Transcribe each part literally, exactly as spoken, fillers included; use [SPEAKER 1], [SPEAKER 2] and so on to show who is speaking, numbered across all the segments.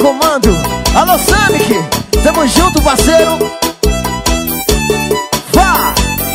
[SPEAKER 1] comando. Alô, Samic, tamo junto, parceiro. Vá!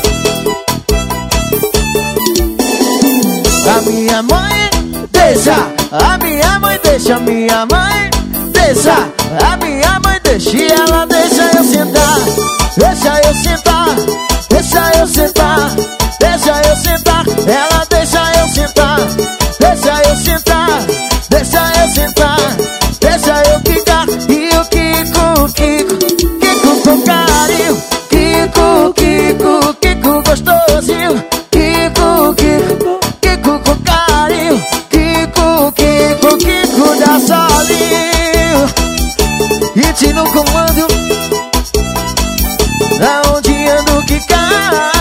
[SPEAKER 1] A minha mãe deixa, a minha mãe deixa, a minha mãe deixa, a minha mãe deixa. E ela deixa eu sentar, deixa eu sentar, deixa eu sentar, deixa eu sentar. Ela deixa eu sentar, deixa eu sentar, deixa eu sentar, deixa eu quicar. E o Kiko, Kiko, Kiko com carinho, Kiko, Kiko, Kiko gostosinho, Kiko, Kiko, Kiko com carinho, Kiko, Kiko, Kiko dá solinho. E te no comando, aonde ando quicar.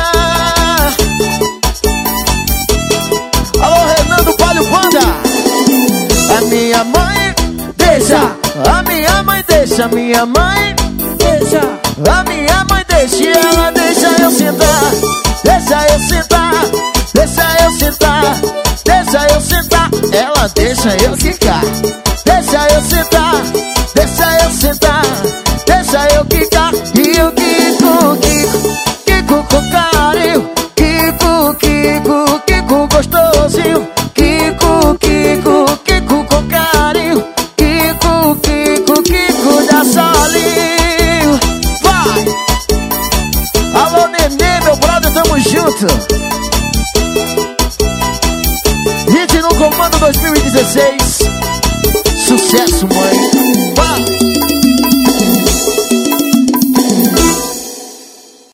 [SPEAKER 1] Alô, Renan do Palio Panda. A minha mãe deixa, a minha mãe deixa, a minha mãe deixa, a minha mãe deixa. E ela deixa eu sentar, deixa eu sentar, deixa eu sentar, deixa eu sentar. Ela deixa eu quicar, deixa eu sentar, deixa eu sentar, deixa eu quicar. E o Kiko, Kiko, Kiko com carinho, Kiko, Kiko, Kiko gostosinho, Kiko, Kiko, Kiko com carinho, Kiko, Kiko, Kiko dá solinho. Vai! Alô, Nenê, meu brother, tamo junto. Hit no comando dois mil e dezesseis. Sucesso, mãe.